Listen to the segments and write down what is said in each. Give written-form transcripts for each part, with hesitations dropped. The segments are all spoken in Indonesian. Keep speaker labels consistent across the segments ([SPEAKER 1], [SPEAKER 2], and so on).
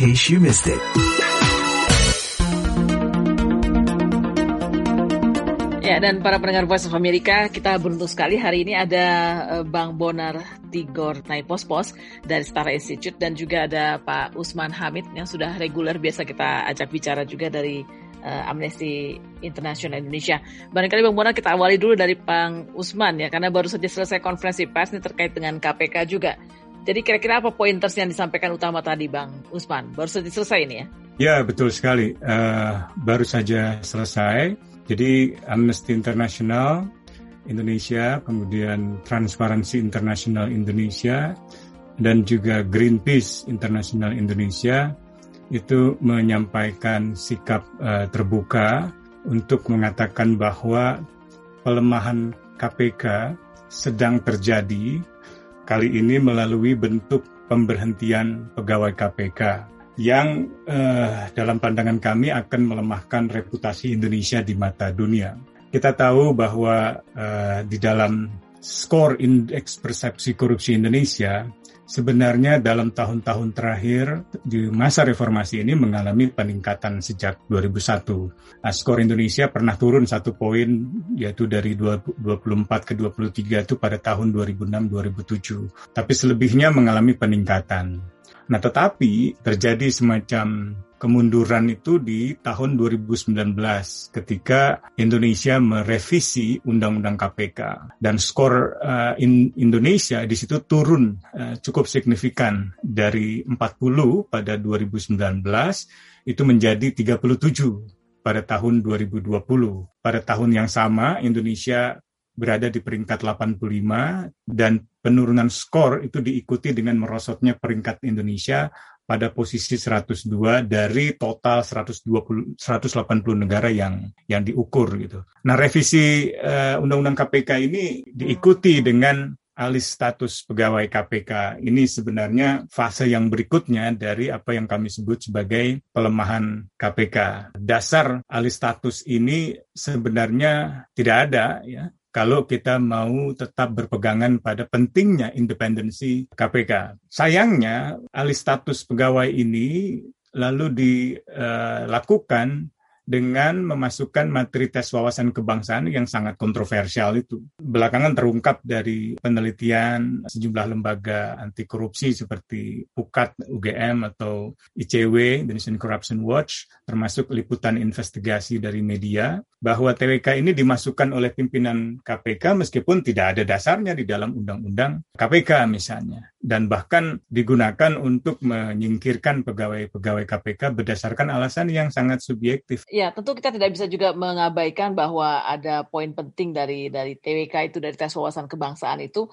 [SPEAKER 1] case you missed it.
[SPEAKER 2] Ya, dan para pendengar Voice of America, kita beruntung sekali hari ini ada Bang Bonar Tigor Naipospos dari Setara Institute dan juga ada Pak Usman Hamid yang sudah reguler biasa kita ajak bicara juga dari Amnesty International Indonesia. Barangkali Bang Bonar kita awali dulu dari Bang Usman ya, karena baru saja selesai konferensi pers ini terkait dengan KPK juga. Jadi kira-kira apa pointers yang disampaikan utama tadi Bang Usman? Baru saja selesai ini ya?
[SPEAKER 3] Ya, betul sekali. Baru saja selesai. Jadi Amnesty International Indonesia, kemudian Transparency International Indonesia, dan juga Greenpeace International Indonesia itu menyampaikan sikap terbuka untuk mengatakan bahwa pelemahan KPK sedang terjadi kali ini melalui bentuk pemberhentian pegawai KPK yang dalam pandangan kami akan melemahkan reputasi Indonesia di mata dunia. Kita tahu bahwa di dalam skor indeks persepsi korupsi Indonesia, sebenarnya dalam tahun-tahun terakhir di masa reformasi ini mengalami peningkatan sejak 2001. Nah, skor Indonesia pernah turun 1 poin, yaitu dari 24 ke 23 itu pada tahun 2006-2007. Tapi selebihnya mengalami peningkatan. Nah, tetapi terjadi semacam kemunduran itu di tahun 2019 ketika Indonesia merevisi Undang-Undang KPK dan skor Indonesia di situ turun cukup signifikan dari 40 pada 2019 itu menjadi 37 pada tahun 2020. Pada tahun yang sama Indonesia berada di peringkat 85 dan penurunan skor itu diikuti dengan merosotnya peringkat Indonesia pada posisi 102 dari total 180 negara yang diukur gitu. Nah, revisi Undang-Undang KPK ini diikuti dengan alih status pegawai KPK. Ini sebenarnya fase yang berikutnya dari apa yang kami sebut sebagai pelemahan KPK. Dasar alih status ini sebenarnya tidak ada ya, kalau kita mau tetap berpegangan pada pentingnya independensi KPK. Sayangnya, alih status pegawai ini lalu dilakukan dengan memasukkan materi tes wawasan kebangsaan yang sangat kontroversial itu. Belakangan terungkap dari penelitian sejumlah lembaga anti korupsi seperti PUKAT, UGM, atau ICW, Indonesian Corruption Watch, termasuk liputan investigasi dari media, bahwa TWK ini dimasukkan oleh pimpinan KPK meskipun tidak ada dasarnya di dalam Undang-Undang KPK misalnya. Dan bahkan digunakan untuk menyingkirkan pegawai-pegawai KPK berdasarkan alasan yang sangat subjektif.
[SPEAKER 2] Ya, tentu kita tidak bisa juga mengabaikan bahwa ada poin penting dari TWK itu, dari tes wawasan kebangsaan itu,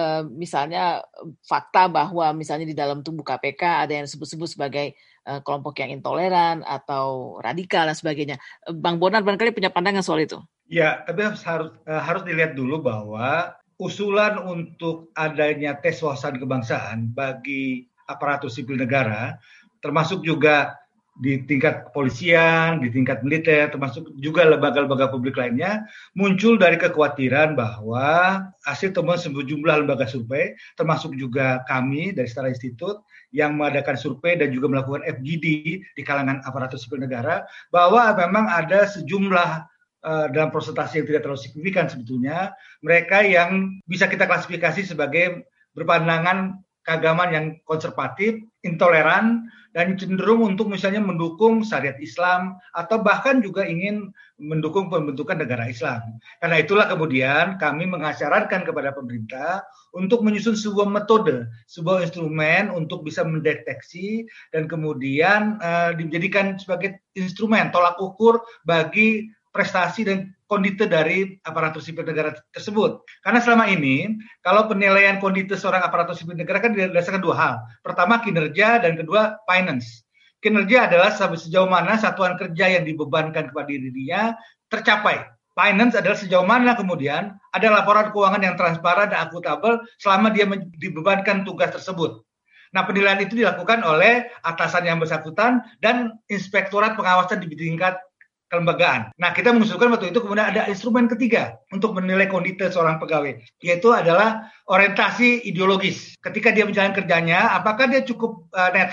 [SPEAKER 2] misalnya fakta bahwa misalnya di dalam tubuh KPK ada yang disebut-sebut sebagai kelompok yang intoleran atau radikal dan sebagainya. Bang Bonar barangkali punya pandangan soal itu.
[SPEAKER 4] Ya, tapi harus dilihat dulu bahwa usulan untuk adanya tes wawasan kebangsaan bagi aparatur sipil negara, termasuk juga di tingkat kepolisian, di tingkat militer, termasuk juga lembaga-lembaga publik lainnya, muncul dari kekhawatiran bahwa hasil temuan sejumlah lembaga survei, termasuk juga kami dari Setara Institute, yang mengadakan survei dan juga melakukan FGD di kalangan aparatur sipil negara, bahwa memang ada sejumlah dalam persentase yang tidak terlalu signifikan sebetulnya, mereka yang bisa kita klasifikasi sebagai berpandangan keagamaan yang konservatif, intoleran, dan cenderung untuk misalnya mendukung syariat Islam atau bahkan juga ingin mendukung pembentukan negara Islam. Karena itulah kemudian kami mengasyaratkan kepada pemerintah untuk menyusun sebuah metode, sebuah instrumen untuk bisa mendeteksi dan kemudian dijadikan sebagai instrumen tolak ukur bagi prestasi dan kondite dari aparatur sipil negara tersebut. Karena selama ini, kalau penilaian kondite seorang aparatur sipil negara kan didasarkan 2 hal. Pertama, kinerja, dan kedua, finance. Kinerja adalah sejauh mana satuan kerja yang dibebankan kepada dirinya tercapai. Finance adalah sejauh mana kemudian ada laporan keuangan yang transparan dan akuntabel selama dia dibebankan tugas tersebut. Nah, penilaian itu dilakukan oleh atasan yang bersangkutan dan inspektorat pengawasan di tingkat kelembagaan. Nah, kita mengusulkan waktu itu kemudian ada instrumen ketiga untuk menilai kondite seorang pegawai, yaitu adalah orientasi ideologis. Ketika dia menjalankan kerjanya, apakah dia cukup netral?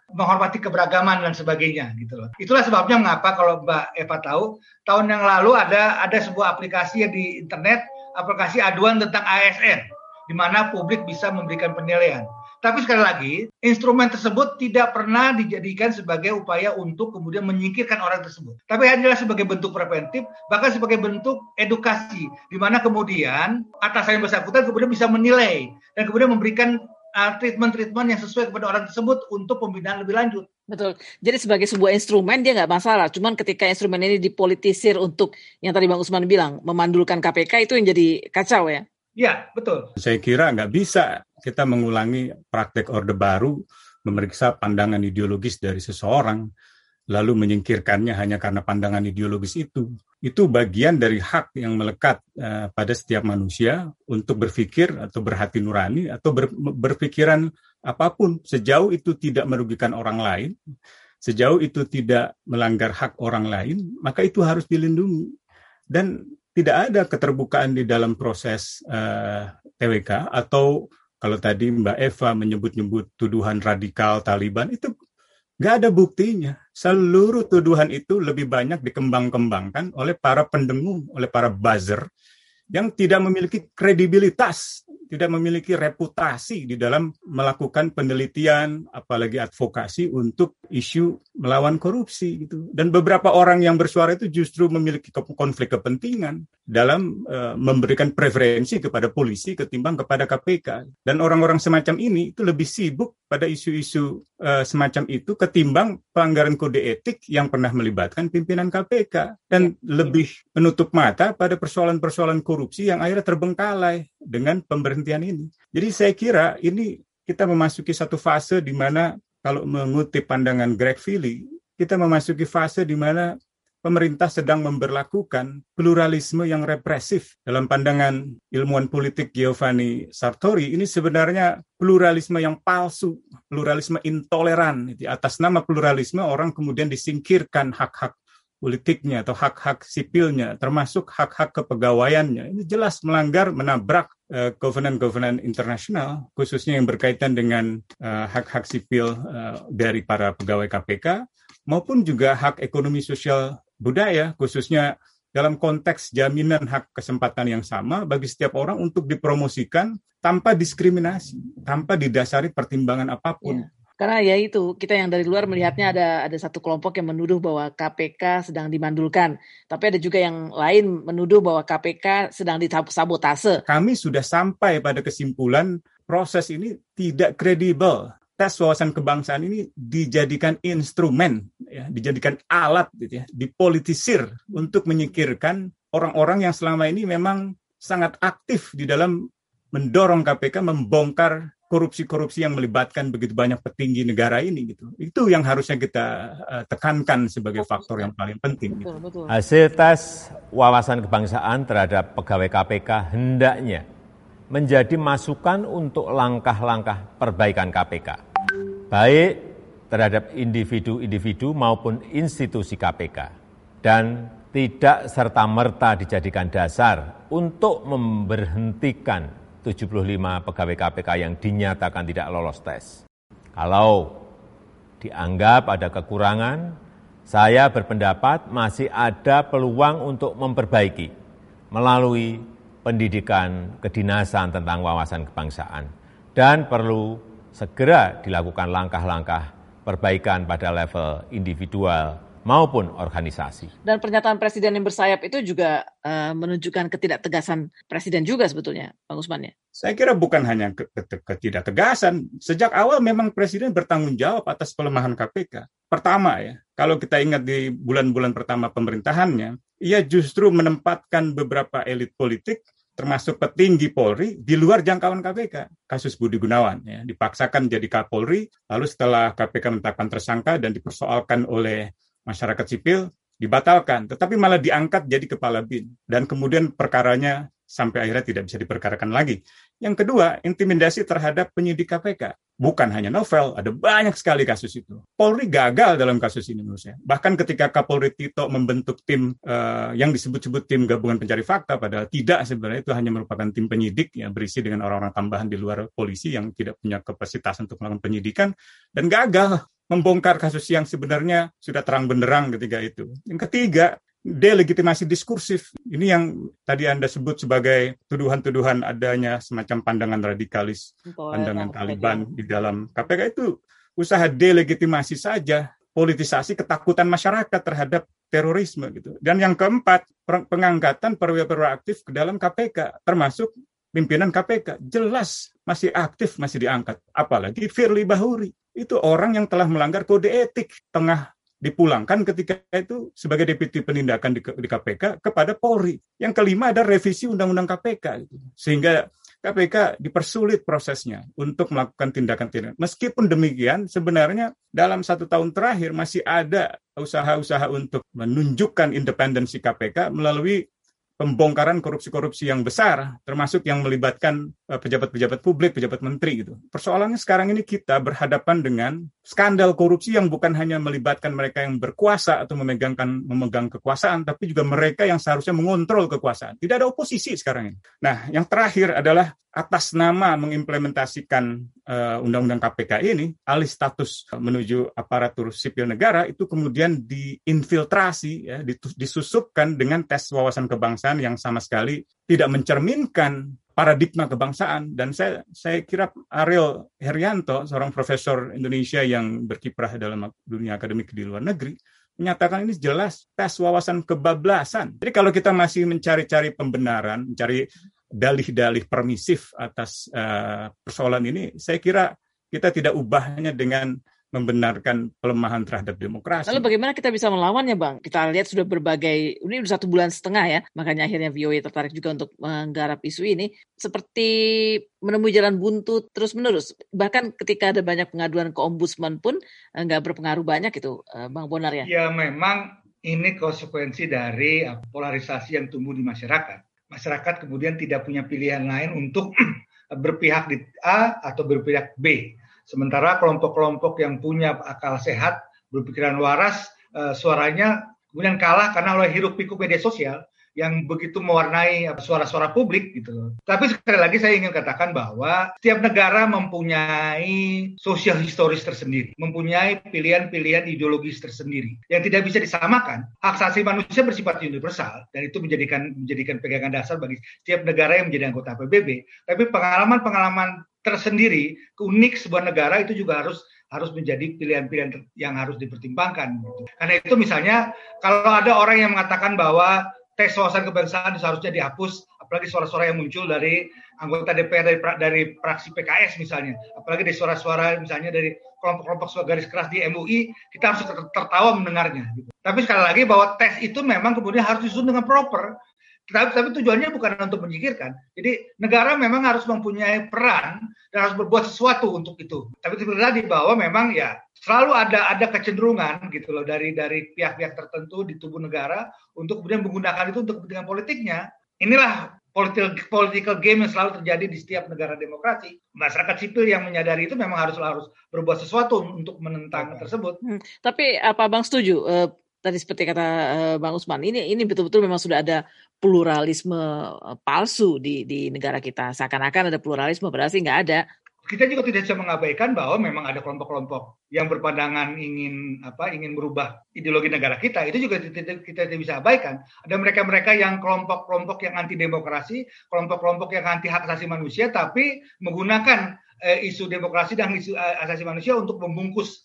[SPEAKER 4] menghormati keberagaman dan sebagainya gitu loh. Itulah sebabnya mengapa kalau Mbak Eva tahu, tahun yang lalu ada sebuah aplikasi di internet, aplikasi aduan tentang ASN, di mana publik bisa memberikan penilaian. Tapi sekali lagi, instrumen tersebut tidak pernah dijadikan sebagai upaya untuk kemudian menyingkirkan orang tersebut. Tapi hanyalah sebagai bentuk preventif, bahkan sebagai bentuk edukasi, di mana kemudian atasan yang bersangkutan kemudian bisa menilai dan kemudian memberikan treatment yang sesuai kepada orang tersebut untuk pembinaan lebih lanjut.
[SPEAKER 2] Betul. Jadi sebagai sebuah instrumen dia nggak masalah. Cuman ketika instrumen ini dipolitisir untuk yang tadi Bang Usman bilang, memandulkan KPK, itu yang jadi kacau ya?
[SPEAKER 4] Ya, betul.
[SPEAKER 3] Saya kira nggak bisa kita mengulangi praktek Orde Baru, memeriksa pandangan ideologis dari seseorang, lalu menyingkirkannya hanya karena pandangan ideologis itu. Itu bagian dari hak yang melekat pada setiap manusia untuk berpikir atau berhati nurani atau berpikiran apapun, sejauh itu tidak merugikan orang lain, sejauh itu tidak melanggar hak orang lain, maka itu harus dilindungi. Dan tidak ada keterbukaan di dalam proses TWK, atau kalau tadi Mbak Eva menyebut-nyebut tuduhan radikal Taliban, itu nggak ada buktinya. Seluruh tuduhan itu lebih banyak dikembang-kembangkan oleh para pendengung, oleh para buzzer yang tidak memiliki kredibilitas, tidak memiliki reputasi di dalam melakukan penelitian, apalagi advokasi untuk isu melawan korupsi gitu. Dan beberapa orang yang bersuara itu justru memiliki konflik kepentingan dalam memberikan preferensi kepada polisi ketimbang kepada KPK. Dan orang-orang semacam ini itu lebih sibuk pada isu-isu semacam itu ketimbang pelanggaran kode etik yang pernah melibatkan pimpinan KPK. Dan lebih menutup mata pada persoalan-persoalan korupsi yang akhirnya terbengkalai dengan pemberhentian ini. Jadi saya kira ini kita memasuki satu fase di mana, kalau mengutip pandangan Greg Philly, kita memasuki fase di mana pemerintah sedang memberlakukan pluralisme yang represif. Dalam pandangan ilmuwan politik Giovanni Sartori, ini sebenarnya pluralisme yang palsu, pluralisme intoleran. Atas nama pluralisme, orang kemudian disingkirkan hak-hak politiknya atau hak-hak sipilnya, termasuk hak-hak kepegawaiannya. Ini jelas melanggar, menabrak covenant-covenant internasional, khususnya yang berkaitan dengan hak-hak sipil dari para pegawai KPK, maupun juga hak ekonomi sosial budaya, khususnya dalam konteks jaminan hak kesempatan yang sama bagi setiap orang untuk dipromosikan tanpa diskriminasi, tanpa didasari pertimbangan apapun.
[SPEAKER 2] Ya. Karena ya itu, kita yang dari luar melihatnya ada satu kelompok yang menuduh bahwa KPK sedang dimandulkan. Tapi ada juga yang lain menuduh bahwa KPK sedang disabotase.
[SPEAKER 3] Kami sudah sampai pada kesimpulan proses ini tidak kredibel. Tes wawasan kebangsaan ini dijadikan instrumen, ya, dijadikan alat, gitu ya, dipolitisir untuk menyingkirkan orang-orang yang selama ini memang sangat aktif di dalam mendorong KPK membongkar korupsi-korupsi yang melibatkan begitu banyak petinggi negara ini gitu. Itu yang harusnya kita tekankan sebagai faktor yang paling penting. Gitu.
[SPEAKER 2] Betul.
[SPEAKER 1] Hasil tes wawasan kebangsaan terhadap pegawai KPK hendaknya menjadi masukan untuk langkah-langkah perbaikan KPK, baik terhadap individu-individu maupun institusi KPK, dan tidak serta-merta dijadikan dasar untuk memberhentikan 75 pegawai KPK yang dinyatakan tidak lolos tes. Kalau dianggap ada kekurangan, saya berpendapat masih ada peluang untuk memperbaiki melalui pendidikan kedinasan tentang wawasan kebangsaan, dan perlu segera dilakukan langkah-langkah perbaikan pada level individual maupun organisasi.
[SPEAKER 2] Dan pernyataan Presiden yang bersayap itu juga menunjukkan ketidaktegasan Presiden juga sebetulnya, Bang Usman ya?
[SPEAKER 3] Saya kira bukan hanya ketidaktegasan. Sejak awal memang Presiden bertanggung jawab atas pelemahan KPK. Pertama ya, kalau kita ingat di bulan-bulan pertama pemerintahannya, ia justru menempatkan beberapa elit politik termasuk petinggi Polri di luar jangkauan KPK. Kasus Budi Gunawan ya, dipaksakan jadi Kapolri, lalu setelah KPK menetapkan tersangka dan dipersoalkan oleh masyarakat sipil, dibatalkan, tetapi malah diangkat jadi kepala BIN. Dan kemudian perkaranya sampai akhirnya tidak bisa diperkarakan lagi. Yang kedua, intimidasi terhadap penyidik KPK. Bukan hanya novel, ada banyak sekali kasus itu. Polri gagal dalam kasus ini menurut saya. Bahkan ketika Kapolri Tito membentuk tim yang disebut-sebut tim gabungan pencari fakta, padahal tidak, sebenarnya itu hanya merupakan tim penyidik yang berisi dengan orang-orang tambahan di luar polisi yang tidak punya kapasitas untuk melakukan penyidikan, dan gagal membongkar kasus yang sebenarnya sudah terang benderang ketika itu. Yang ketiga, delegitimasi diskursif. Ini yang tadi Anda sebut sebagai tuduhan-tuduhan adanya semacam pandangan radikalis, pandangan Taliban di dalam KPK, itu usaha delegitimasi saja, politisasi ketakutan masyarakat terhadap terorisme gitu. Dan yang keempat, pengangkatan perwira-perwira aktif ke dalam KPK, termasuk pimpinan KPK, jelas masih aktif, masih diangkat. Apalagi Firly Bahuri, itu orang yang telah melanggar kode etik, tengah dipulangkan ketika itu sebagai deputi penindakan di KPK kepada Polri. Yang kelima ada revisi Undang-Undang KPK, sehingga KPK dipersulit prosesnya untuk melakukan tindakan-tindakan. Meskipun demikian, sebenarnya dalam 1 tahun terakhir masih ada usaha-usaha untuk menunjukkan independensi KPK melalui pembongkaran korupsi-korupsi yang besar, termasuk yang melibatkan pejabat-pejabat publik, pejabat menteri gitu. Persoalannya sekarang ini kita berhadapan dengan skandal korupsi yang bukan hanya melibatkan mereka yang berkuasa atau memegang kekuasaan, tapi juga mereka yang seharusnya mengontrol kekuasaan. Tidak ada oposisi sekarang ini. Nah, yang terakhir adalah atas nama mengimplementasikan Undang-Undang KPK ini, alih status menuju aparatur sipil negara, itu kemudian diinfiltrasi, ya, disusupkan dengan tes wawasan kebangsaan yang sama sekali tidak mencerminkan paradigma kebangsaan. Dan saya kira Ariel Herianto, seorang profesor Indonesia yang berkiprah dalam dunia akademik di luar negeri, menyatakan ini jelas tes wawasan kebablasan. Jadi kalau kita masih mencari-cari pembenaran, mencari dalih-dalih permisif atas persoalan ini, saya kira kita tidak ubahnya dengan membenarkan pelemahan terhadap demokrasi.
[SPEAKER 2] Lalu bagaimana kita bisa melawannya, Bang? Kita lihat sudah berbagai, ini sudah 1 bulan setengah ya, makanya akhirnya VOA tertarik juga untuk menggarap isu ini, seperti menemui jalan buntu terus-menerus. Bahkan ketika ada banyak pengaduan ke Ombudsman pun nggak berpengaruh banyak itu, Bang Bonar ya?
[SPEAKER 4] Ya memang ini konsekuensi dari polarisasi yang tumbuh di masyarakat. Masyarakat kemudian tidak punya pilihan lain untuk berpihak di A atau berpihak B. Sementara kelompok-kelompok yang punya akal sehat, berpikiran waras, suaranya kemudian kalah karena oleh hiruk-pikuk media sosial yang begitu mewarnai suara-suara publik gitu. Tapi sekali lagi saya ingin katakan bahwa setiap negara mempunyai sosial historis tersendiri, mempunyai pilihan-pilihan ideologis tersendiri yang tidak bisa disamakan. Hak asasi manusia bersifat universal dan itu menjadikan pegangan dasar bagi setiap negara yang menjadi anggota PBB. Tapi pengalaman-pengalaman tersendiri, unik sebuah negara itu juga harus menjadi pilihan-pilihan yang harus dipertimbangkan. Gitu. Karena itu misalnya kalau ada orang yang mengatakan bahwa tes wawasan kebangsaan seharusnya dihapus, apalagi suara-suara yang muncul dari anggota DPR dari fraksi PKS misalnya, apalagi dari suara-suara misalnya dari kelompok-kelompok garis keras di MUI, kita harus tertawa mendengarnya. Gitu. Tapi sekali lagi bahwa tes itu memang kemudian harus disusun dengan proper. Tapi tujuannya bukan untuk menyingkirkan. Jadi negara memang harus mempunyai peran dan harus berbuat sesuatu untuk itu. Tapi seperti tadi bahwa memang ya selalu ada kecenderungan gitu loh dari pihak-pihak tertentu di tubuh negara untuk kemudian menggunakan itu untuk kepentingan politiknya. Inilah political game yang selalu terjadi di setiap negara demokrasi. Masyarakat sipil yang menyadari itu memang harus berbuat sesuatu untuk menentang tersebut.
[SPEAKER 2] Tapi apa Bang setuju? Tadi seperti kata Bang Usman, ini betul-betul memang sudah ada pluralisme palsu di negara kita. Seakan-akan ada pluralisme, padahal sih nggak ada.
[SPEAKER 4] Kita juga tidak bisa mengabaikan bahwa memang ada kelompok-kelompok yang berpandangan ingin merubah ideologi negara kita. Itu juga kita tidak bisa abaikan. Ada mereka-mereka yang kelompok-kelompok yang anti demokrasi, kelompok-kelompok yang anti hak asasi manusia, tapi menggunakan isu demokrasi dan isu asasi manusia untuk membungkus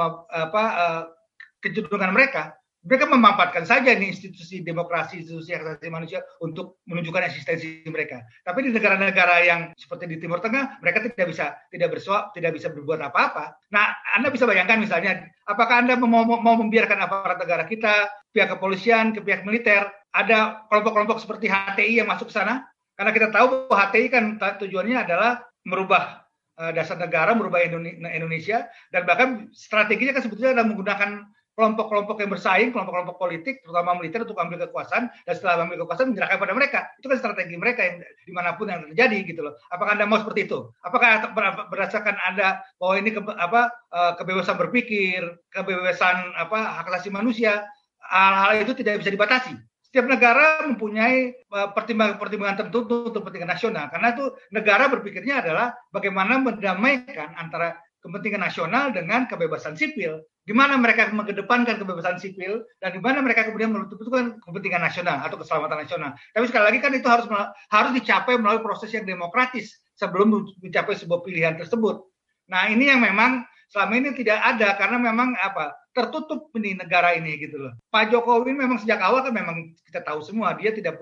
[SPEAKER 4] kecenderungan mereka. Mereka memanfaatkan saja nih institusi demokrasi, institusi hak asasi manusia untuk menunjukkan eksistensi mereka. Tapi di negara-negara yang seperti di Timur Tengah, mereka tidak bisa berbuat apa-apa. Nah, Anda bisa bayangkan misalnya, apakah Anda mau membiarkan aparat negara kita, pihak kepolisian, ke pihak militer, ada kelompok-kelompok seperti HTI yang masuk ke sana? Karena kita tahu bahwa HTI kan tujuannya adalah merubah dasar negara, merubah Indonesia, dan bahkan strateginya kan sebetulnya adalah menggunakan kelompok-kelompok yang bersaing, kelompok-kelompok politik, terutama militer untuk ambil kekuasaan, dan setelah ambil kekuasaan menyerahkan pada mereka. Itu kan strategi mereka yang dimanapun yang terjadi gitu loh. Apakah Anda mau seperti itu? Apakah berdasarkan Anda bahwa ini kebebasan berpikir, kebebasan hak asasi manusia, hal-hal itu tidak bisa dibatasi. Setiap negara mempunyai pertimbangan-pertimbangan tertentu untuk kepentingan nasional. Karena itu negara berpikirnya adalah bagaimana mendamaikan antara kepentingan nasional dengan kebebasan sipil. Di mana mereka mengedepankan kebebasan sipil dan di mana mereka kemudian menentukan kepentingan nasional atau keselamatan nasional. Tapi sekali lagi kan itu harus dicapai melalui proses yang demokratis sebelum mencapai sebuah pilihan tersebut. Nah, ini yang memang selama ini tidak ada karena memang tertutup ini negara ini gitu loh. Pak Jokowi memang sejak awal kan memang kita tahu semua dia tidak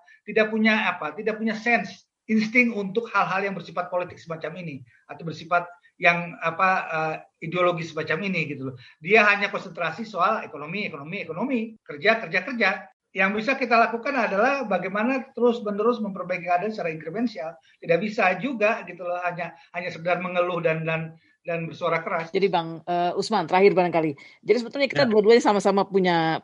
[SPEAKER 4] punya sense, insting untuk hal-hal yang bersifat politik semacam ini atau bersifat yang ideologi semacam ini gitu loh. Dia hanya konsentrasi soal ekonomi, kerja. Yang bisa kita lakukan adalah bagaimana terus-menerus memperbaiki keadaan secara inkremensial. Tidak bisa juga gitu loh hanya sekedar mengeluh dan bersuara keras.
[SPEAKER 2] Jadi Bang Usman, terakhir barangkali. Jadi sebetulnya kita dua-duanya sama-sama punya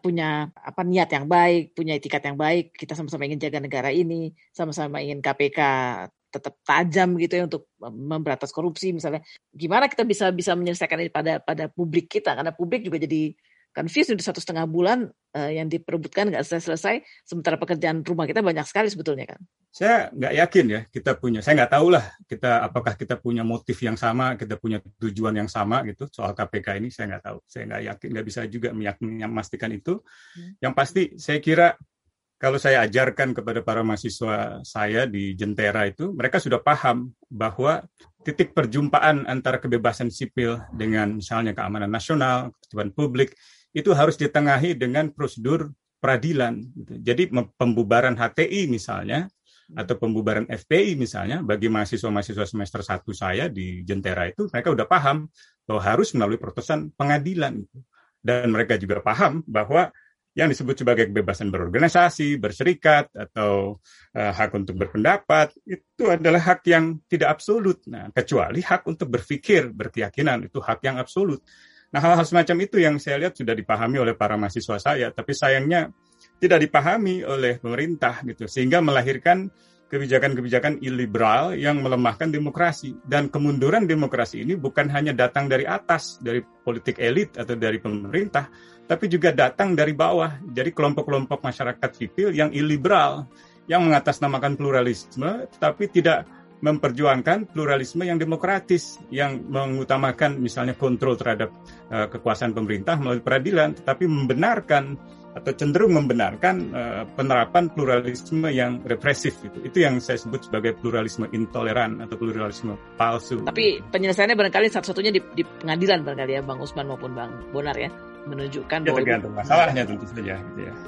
[SPEAKER 2] niat yang baik, punya etikat yang baik. Kita sama-sama ingin jaga negara ini, sama-sama ingin KPK tetap tajam gitu ya untuk memberantas korupsi misalnya. Gimana kita bisa menyelesaikan ini pada publik kita? Karena publik juga jadi confused udah 1,5 bulan yang diperebutkan nggak selesai. Sementara pekerjaan rumah kita banyak sekali sebetulnya kan.
[SPEAKER 3] Saya nggak yakin ya saya nggak tahu lah apakah kita punya motif yang sama, kita punya tujuan yang sama gitu soal KPK ini, saya nggak tahu. Saya nggak yakin, nggak bisa juga memastikan itu. Yang pasti saya kira kalau saya ajarkan kepada para mahasiswa saya di Jentera itu, mereka sudah paham bahwa titik perjumpaan antara kebebasan sipil dengan misalnya keamanan nasional, ketertiban publik, itu harus ditengahi dengan prosedur peradilan. Jadi pembubaran HTI misalnya, atau pembubaran FPI misalnya, bagi mahasiswa-mahasiswa semester 1 saya di Jentera itu, mereka udah paham bahwa harus melalui prosesan pengadilan. Dan mereka juga paham bahwa yang disebut sebagai kebebasan berorganisasi, berserikat, atau hak untuk berpendapat, itu adalah hak yang tidak absolut. Nah, kecuali hak untuk berpikir, berkeyakinan, itu hak yang absolut. Nah, hal-hal semacam itu yang saya lihat sudah dipahami oleh para mahasiswa saya, tapi sayangnya tidak dipahami oleh pemerintah, gitu, sehingga melahirkan kebijakan-kebijakan iliberal yang melemahkan demokrasi. Dan kemunduran demokrasi ini bukan hanya datang dari atas, dari politik elit atau dari pemerintah, tapi juga datang dari bawah. Jadi kelompok-kelompok masyarakat sipil yang iliberal, yang mengatasnamakan pluralisme, tetapi tidak memperjuangkan pluralisme yang demokratis, yang mengutamakan misalnya kontrol terhadap kekuasaan pemerintah melalui peradilan, tetapi membenarkan atau cenderung membenarkan penerapan pluralisme yang represif. Itu yang saya sebut sebagai pluralisme intoleran atau pluralisme palsu.
[SPEAKER 2] Tapi penyelesaiannya barangkali satu-satunya di pengadilan barangkali ya Bang Usman maupun Bang Bonar ya, menunjukkan bahwa
[SPEAKER 3] tergantung masalahnya tentu saja gitu ya.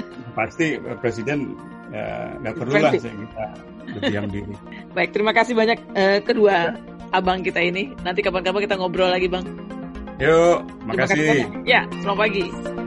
[SPEAKER 3] Pasti presiden nggak perlulah kita berdiam diri.
[SPEAKER 2] Baik, terima kasih banyak kedua abang kita ini. Nanti kapan-kapan kita ngobrol lagi Bang.
[SPEAKER 3] Yuk, makasih.
[SPEAKER 2] Ya, selamat pagi.